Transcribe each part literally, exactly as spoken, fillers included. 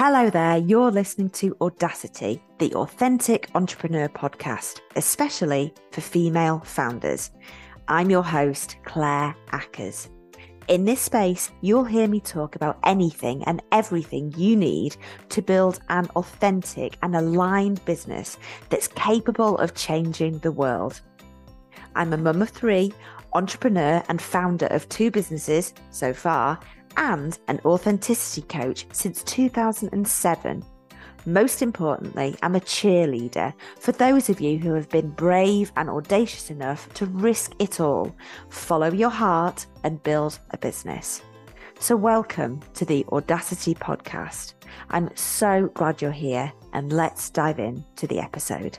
Hello there, you're listening to Audacity, the authentic entrepreneur podcast, especially for female founders. I'm your host, Claire Ackers. In this space, you'll hear me talk about anything and everything you need to build an authentic and aligned business that's capable of changing the world. I'm a mum of three, entrepreneur and founder of two businesses so far, and an authenticity coach since two thousand seven. Most importantly, I'm a cheerleader for those of you who have been brave and audacious enough to risk it all, follow your heart, and build a business. So welcome to the Audacity podcast. I'm so glad you're here, and let's dive in to the episode.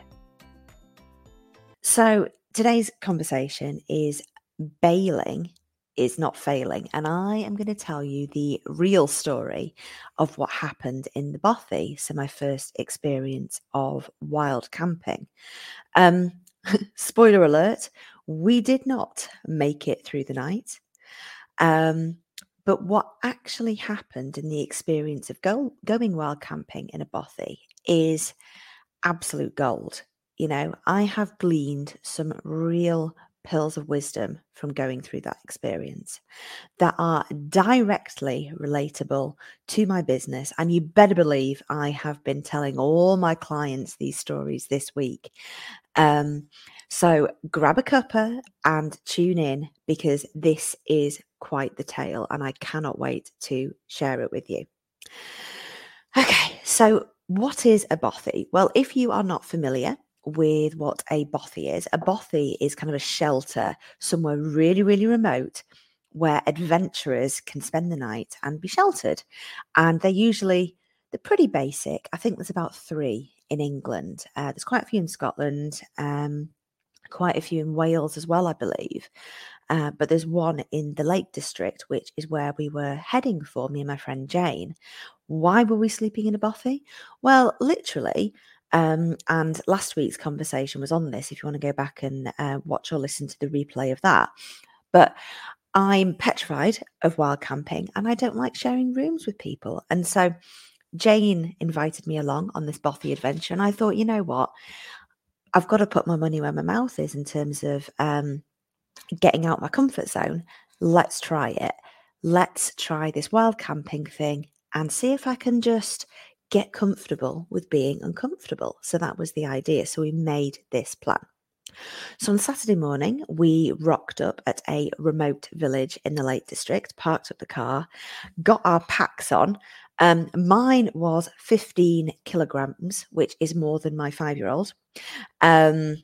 So today's conversation is bailing is not failing, and I am going to tell you the real story of what happened in the Bothy, so my first experience of wild camping. Um, spoiler alert, we did not make it through the night, um, but what actually happened in the experience of go- going wild camping in a Bothy is absolute gold. You know, I have gleaned some real pearls of wisdom from going through that experience that are directly relatable to my business. And you better believe I have been telling all my clients these stories this week. Um, so grab a cuppa and tune in, because this is quite the tale and I cannot wait to share it with you. Okay, so what is a Bothy? Well, if you are not familiar with what a Bothy is, a Bothy is kind of a shelter somewhere really, really remote where adventurers can spend the night and be sheltered. And they're usually, they're pretty basic. I think there's about three in England. Uh, there's quite a few in Scotland, um, quite a few in Wales as well, I believe. Uh, but there's one in the Lake District, which is where we were heading for, me and my friend Jane. Why were we sleeping in a Bothy? Well, literally, um, and last week's conversation was on this, if you want to go back and uh, watch or listen to the replay of that. But I'm petrified of wild camping and I don't like sharing rooms with people. And so Jane invited me along on this Bothy adventure. And I thought, you know what? I've got to put my money where my mouth is in terms of um, getting out my comfort zone. Let's try it. Let's try this wild camping thing and see if I can just get comfortable with being uncomfortable. So that was the idea. So we made this plan. So on Saturday morning, we rocked up at a remote village in the Lake District, parked up the car, got our packs on. Um, mine was fifteen kilograms, which is more than my five-year-old. Um,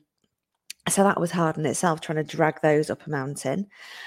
so that was hard in itself, trying to drag those up a mountain.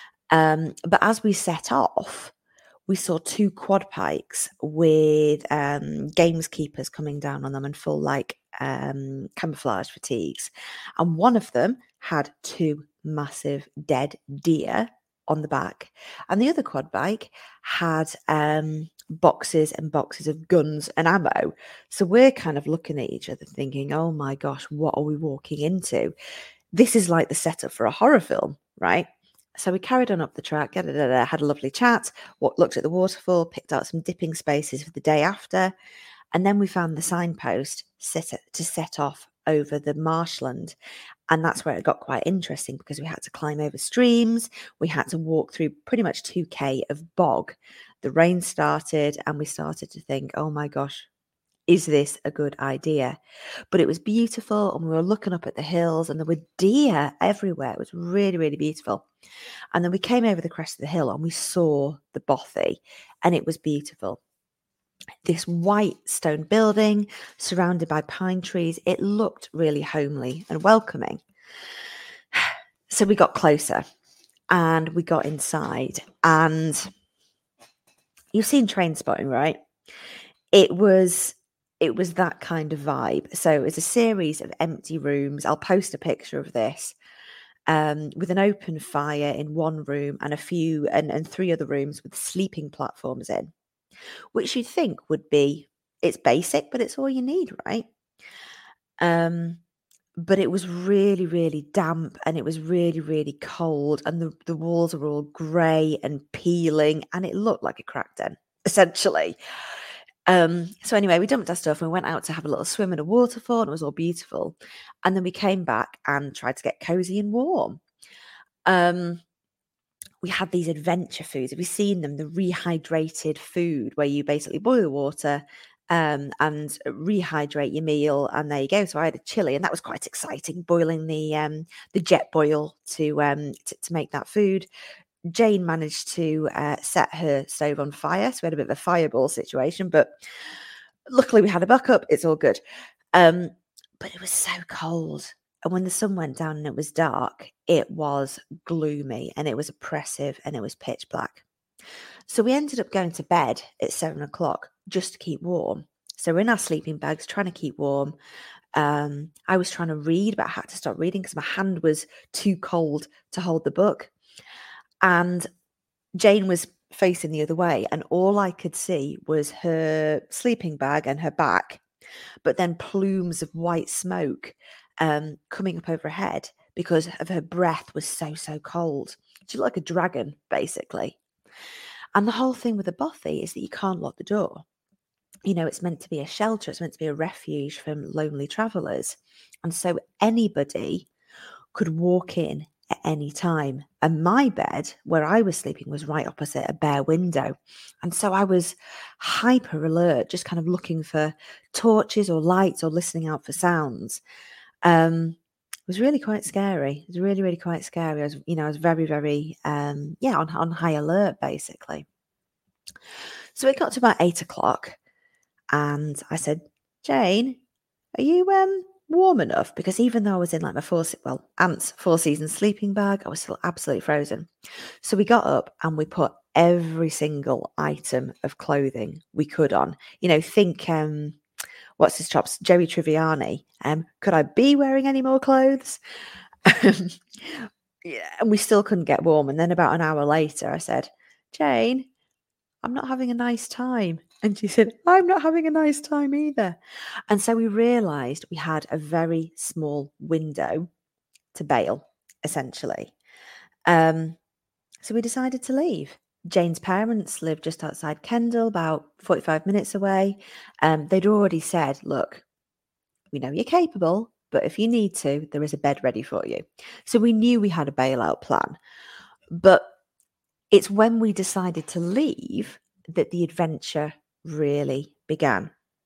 Um, but as we set off, we saw two quad bikes with um, gameskeepers coming down on them and full like um, camouflage fatigues. And one of them had two massive dead deer on the back. And the other quad bike had um, boxes and boxes of guns and ammo. So we're kind of looking at each other thinking, oh my gosh, what are we walking into? This is like the setup for a horror film, right? So we carried on up the track, da, da, da, da, had a lovely chat, looked at the waterfall, picked out some dipping spaces for the day after, and then we found the signpost set to set off over the marshland. And that's where it got quite interesting, because we had to climb over streams, we had to walk through pretty much two K of bog. The rain started and we started to think, oh my gosh, is this a good idea? But it was beautiful, and we were looking up at the hills and there were deer everywhere. It was really, really beautiful. And then we came over the crest of the hill and we saw the Bothy, and it was beautiful. This white stone building surrounded by pine trees. It looked really homely and welcoming. So we got closer and we got inside, and you've seen Trainspotting, right? It was it was that kind of vibe. So it was a series of empty rooms. I'll post a picture of this. Um, with an open fire in one room and a few and, and three other rooms with sleeping platforms in, which you'd think would be, it's basic, but it's all you need, right? Um, but it was really, really damp, and it was really, really cold, and the, the walls were all grey and peeling, and it looked like a crack den, essentially. Um, so anyway, we dumped our stuff and we went out to have a little swim in a waterfall, and it was all beautiful. And then we came back and tried to get cozy and warm. Um, we had these adventure foods. Have you seen them? The rehydrated food, where you basically boil water um, and rehydrate your meal, and there you go. So I had a chili, and that was quite exciting, boiling the um, the jet boil to, um, to to make that food. Jane managed to uh, set her stove on fire, so we had a bit of a fireball situation, but luckily we had a backup. It's all good. Um, but it was so cold. And when the sun went down and it was dark, it was gloomy and it was oppressive and it was pitch black. So we ended up going to bed at seven o'clock just to keep warm. So we're in our sleeping bags trying to keep warm. Um, I was trying to read, but I had to stop reading because my hand was too cold to hold the book. And Jane was facing the other way, and all I could see was her sleeping bag and her back, but then plumes of white smoke um, coming up over her head because of her breath was so, so cold. She looked like a dragon, basically. And the whole thing with the bothy is that you can't lock the door. You know, it's meant to be a shelter. It's meant to be a refuge from lonely travellers. And so anybody could walk in at any time. And my bed, where I was sleeping, was right opposite a bare window. And so I was hyper alert, just kind of looking for torches or lights or listening out for sounds. Um, it was really quite scary. It was really, really quite scary. I was, you know, I was very, very, um, yeah, on, on high alert, basically. So it got to about eight o'clock and I said, Jane, are you um warm enough? Because even though I was in like my four, well, Ant's four seasons sleeping bag, I was still absolutely frozen. So we got up and we put every single item of clothing we could on. You know, think, um, what's his chops? Joey Tribbiani. Um, could I be wearing any more clothes? Yeah, and we still couldn't get warm. And then about an hour later, I said, Jane, I'm not having a nice time. And she said, I'm not having a nice time either. And so we realised we had a very small window to bail, essentially. Um, so we decided to leave. Jane's parents lived just outside Kendal, about forty-five minutes away. Um, they'd already said, look, we know you're capable, but if you need to, there is a bed ready for you. So we knew we had a bailout plan. But it's when we decided to leave that the adventure really began.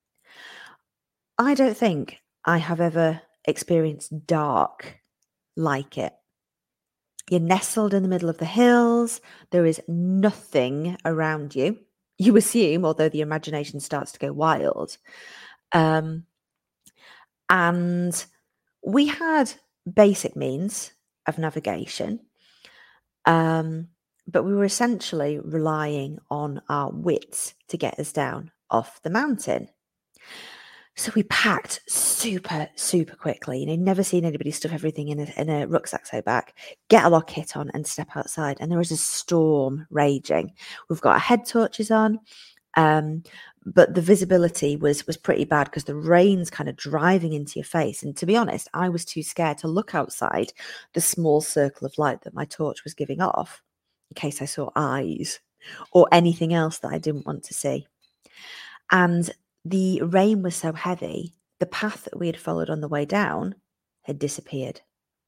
I don't think I have ever experienced dark like it. You're nestled in the middle of the hills. There is nothing around you. You assume, although the imagination starts to go wild. Um, and we had basic means of navigation. Um, but we were essentially relying on our wits to get us down off the mountain. So we packed super, super quickly. You know, never seen anybody stuff everything in a, in a rucksack so back, get a lot kit on and step outside. And there is a storm raging. We've got our head torches on, um, but the visibility was was pretty bad because the rain's kind of driving into your face. And to be honest, I was too scared to look outside the small circle of light that my torch was giving off in case I saw eyes or anything else that I didn't want to see. And the rain was so heavy, the path that we had followed on the way down had disappeared.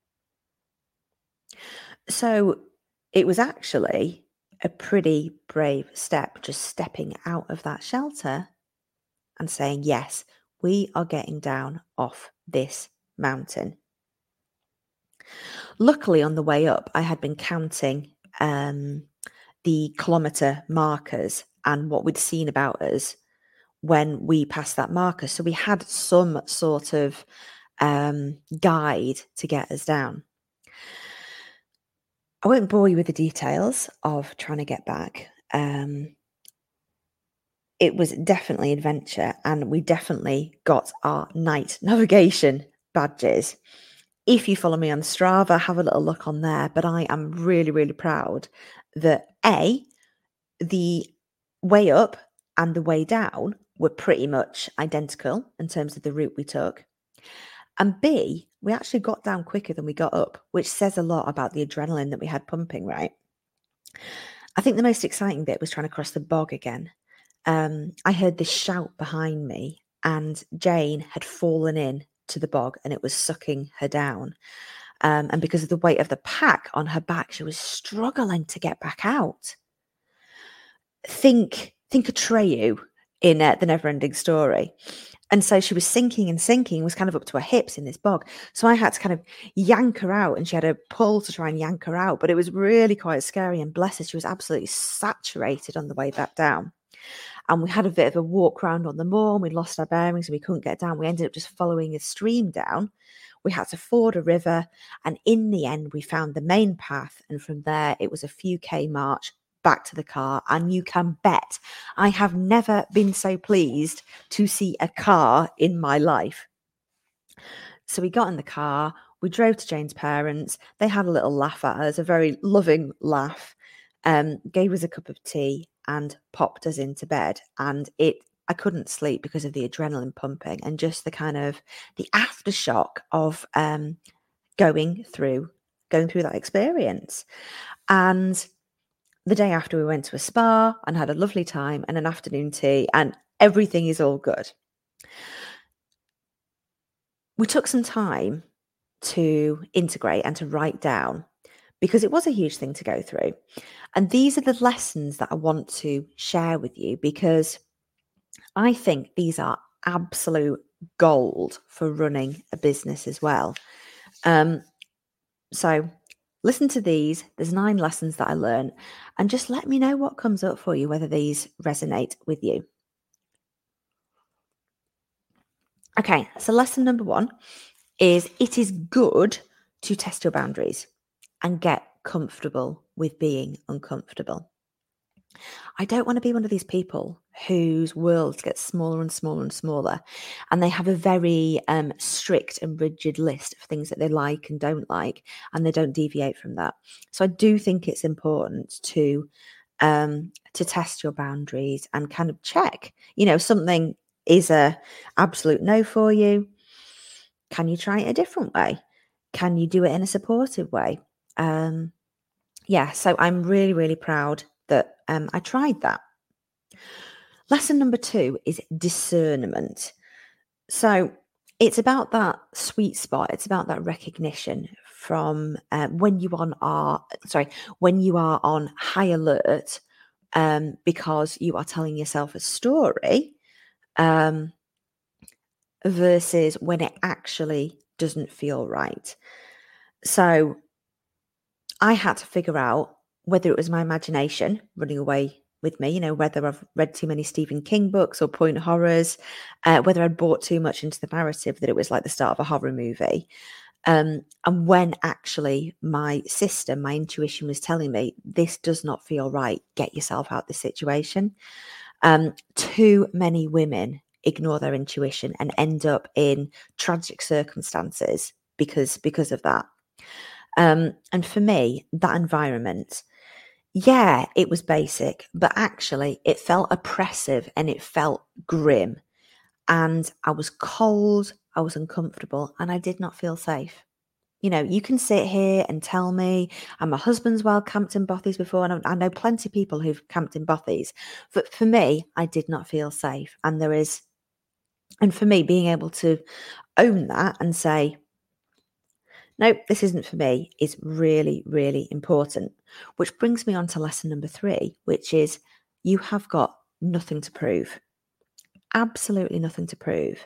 So it was actually a pretty brave step, just stepping out of that shelter and saying, yes, we are getting down off this mountain. Luckily, on the way up, I had been counting um, the kilometre markers and what we'd seen about us when we passed that marker. So we had some sort of um, guide to get us down. I won't bore you with the details of trying to get back. Um, it was definitely adventure, and we definitely got our night navigation badges. If you follow me on Strava, have a little look on there. But I am really, really proud that A, the way up and the way down were pretty much identical in terms of the route we took. And B, we actually got down quicker than we got up, which says a lot about the adrenaline that we had pumping, right? I think the most exciting bit was trying to cross the bog again. um, I heard this shout behind me, and Jane had fallen in to the bog and it was sucking her down. Um, and because of the weight of the pack on her back, she was struggling to get back out. Think, think Atreyu in uh, The Neverending Story. And so she was sinking and sinking, was kind of up to her hips in this bog. So I had to kind of yank her out, and she had a pull to try and yank her out. But it was really quite scary. And bless her, she was absolutely saturated on the way back down. And we had a bit of a walk around on the moor, and we lost our bearings and we couldn't get down. We ended up just following a stream down. We had to ford a river. And in the end, we found the main path. And from there, it was a few K march back to the car. And you can bet I have never been so pleased to see a car in my life. So we got in the car, we drove to Jane's parents. They had a little laugh at us, a very loving laugh, um, gave us a cup of tea and popped us into bed. And it, I couldn't sleep because of the adrenaline pumping and just the kind of the aftershock of um, going through, going through that experience. And the day after, we went to a spa and had a lovely time and an afternoon tea, and everything is all good. We took some time to integrate and to write down because it was a huge thing to go through. And these are the lessons that I want to share with you because I think these are absolute gold for running a business as well. Um, so listen to these. There's nine lessons that I learned, and just let me know what comes up for you, whether these resonate with you. Okay, so lesson number one is it is good to test your boundaries and get comfortable with being uncomfortable. I don't want to be one of these people whose worlds get smaller and smaller and smaller, and they have a very um, strict and rigid list of things that they like and don't like, and they don't deviate from that. So I do think it's important to um, to test your boundaries and kind of check, you know, something is a absolute no for you. Can you try it a different way? Can you do it in a supportive way? Um, yeah, so I'm really, really proud that um, I tried that. Lesson number two is discernment. So it's about that sweet spot. It's about that recognition from uh, when you on are sorry when you are on high alert um, because you are telling yourself a story um, versus when it actually doesn't feel right. So I had to figure out whether it was my imagination running away with me, you know, whether I've read too many Stephen King books or point horrors, uh, whether I'd bought too much into the narrative that it was like the start of a horror movie. Um, and when actually my system, my intuition was telling me, this does not feel right, get yourself out of this situation. Um, too many women ignore their intuition and end up in tragic circumstances because because of that. Um, and for me, that environment, yeah, it was basic, but actually it felt oppressive and it felt grim. And I was cold, I was uncomfortable, and I did not feel safe. You know, you can sit here and tell me, and my husband's well camped in bothies before, and I, I know plenty of people who've camped in bothies. But for me, I did not feel safe. And there is, and for me, being able to own that and say, no, this isn't for me, is really, really important. Which brings me on to lesson number three, which is you have got nothing to prove. Absolutely nothing to prove.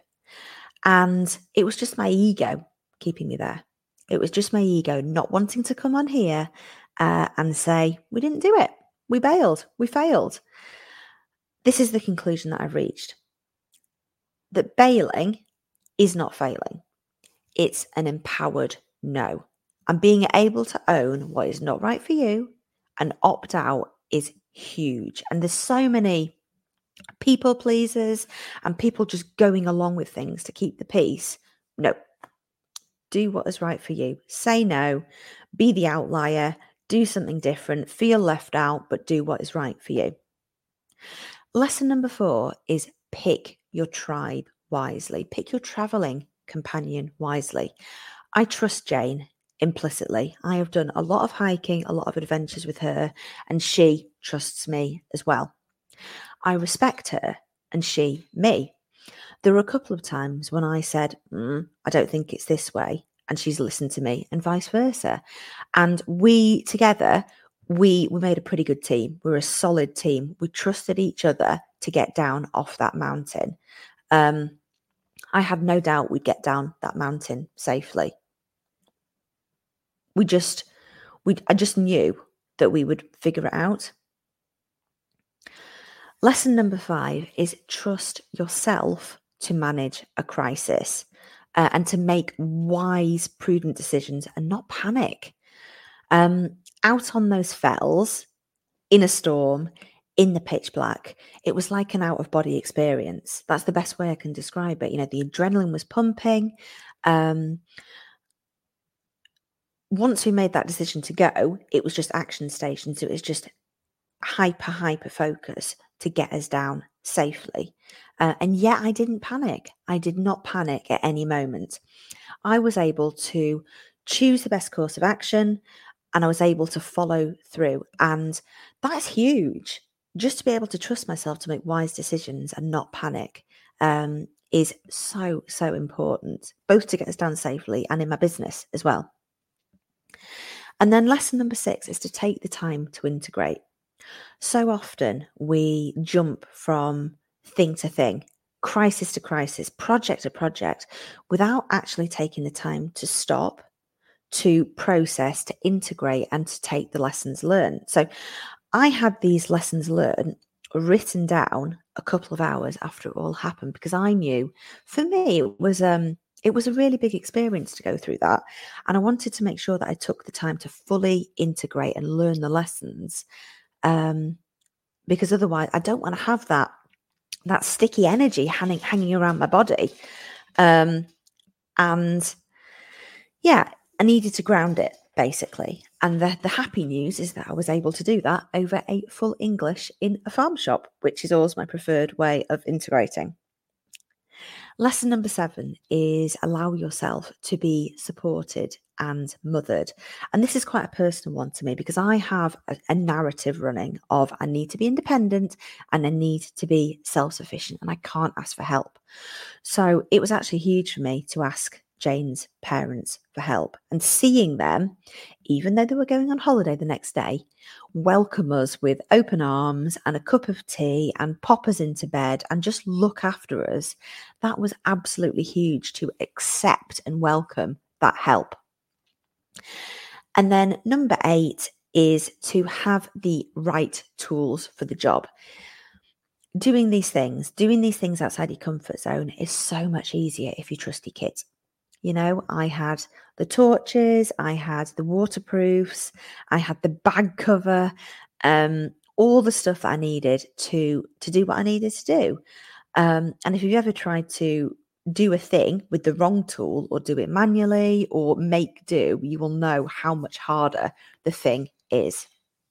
And it was just my ego keeping me there. It was just my ego not wanting to come on here uh, and say, we didn't do it. We bailed. We failed. This is the conclusion that I've reached. That bailing is not failing. It's an empowered no. And being able to own what is not right for you and opt out is huge. And there's so many people pleasers and people just going along with things to keep the peace. No. Do what is right for you. Say no. Be the outlier. Do something different. Feel left out, but do what is right for you. Lesson number four is pick your tribe wisely. Pick your traveling companion wisely. I trust Jane implicitly. I have done a lot of hiking, a lot of adventures with her, and she trusts me as well. I respect her and she me. There were a couple of times when I said, mm, I don't think it's this way, and she's listened to me, and vice versa. And we together, we we made a pretty good team. We were a solid team. We trusted each other to get down off that mountain. Um, I had no doubt we'd get down that mountain safely. We just, we I just knew that we would figure it out. Lesson number five is trust yourself to manage a crisis uh, and to make wise, prudent decisions and not panic. Um, out on those fells, in a storm, in the pitch black, it was like an out-of-body experience. That's the best way I can describe it. You know, the adrenaline was pumping. Um, once we made that decision to go, it was just action stations. It was just hyper, hyper focus to get us down safely. Uh, and yet I didn't panic. I did not panic at any moment. I was able to choose the best course of action and I was able to follow through. And that's huge. Just to be able to trust myself to make wise decisions and not panic um, is so, so important, both to get us down safely and in my business as well. And then lesson number six is to take the time to integrate. So often we jump from thing to thing, crisis to crisis, project to project, without actually taking the time to stop, to process, to integrate, and to take the lessons learned. So I had these lessons learned written down a couple of hours after it all happened, because I knew for me it was um it was a really big experience to go through that. And I wanted to make sure that I took the time to fully integrate and learn the lessons. Um, because otherwise I don't want to have that, that sticky energy hanging, hanging around my body. Um, and yeah, I needed to ground it basically. And the, the happy news is that I was able to do that over a full English in a farm shop, which is always my preferred way of integrating. Lesson number seven is allow yourself to be supported and mothered. And this is quite a personal one to me, because I have a, a narrative running of I need to be independent and I need to be self-sufficient and I can't ask for help. So it was actually huge for me to ask Jane's parents for help, and seeing them, even though they were going on holiday the next day, welcome us with open arms and a cup of tea and pop us into bed and just look after us. That was absolutely huge, to accept and welcome that help. And then number eight is to have the right tools for the job. Doing these things, doing these things outside your comfort zone is so much easier if you trust your kit. You know, I had the torches, I had the waterproofs, I had the bag cover, um, all the stuff that I needed to, to do what I needed to do. Um, and if you've ever tried to do a thing with the wrong tool or do it manually or make do, you will know how much harder the thing is.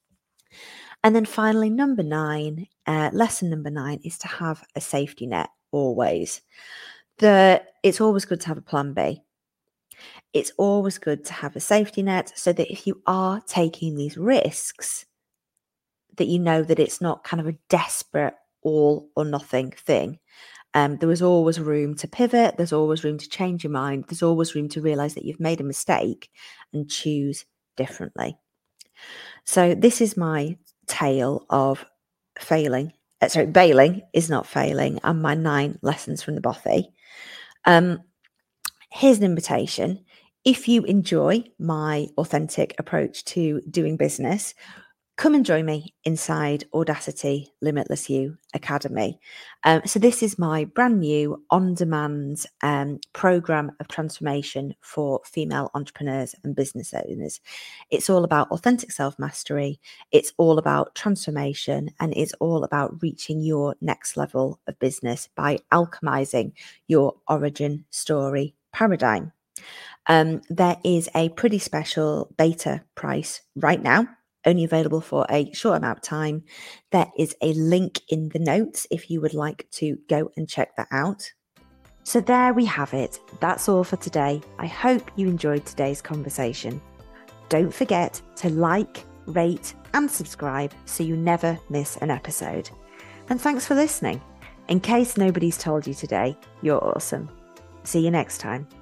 And then finally, number nine, uh, lesson number nine is to have a safety net always. The, it's always good to have a plan B. It's always good to have a safety net so that if you are taking these risks, that you know that it's not kind of a desperate all or nothing thing. Um, there is always room to pivot. There's always room to change your mind. There's always room to realize that you've made a mistake and choose differently. So this is my tale of failing. Uh, sorry, bailing is not failing, and my nine lessons from the bothy. Um, here's an invitation. If you enjoy my authentic approach to doing business, come and join me inside Audacity Limitless You Academy. Um, so this is my brand new on-demand um, program of transformation for female entrepreneurs and business owners. It's all about authentic self-mastery. It's all about transformation, and it's all about reaching your next level of business by alchemizing your origin story paradigm. Um, there is a pretty special beta price right now, only available for a short amount of time. There is a link in the notes if you would like to go and check that out. So there we have it. That's all for today. I hope you enjoyed today's conversation. Don't forget to like, rate, and subscribe so you never miss an episode. And thanks for listening. In case nobody's told you today, you're awesome. See you next time.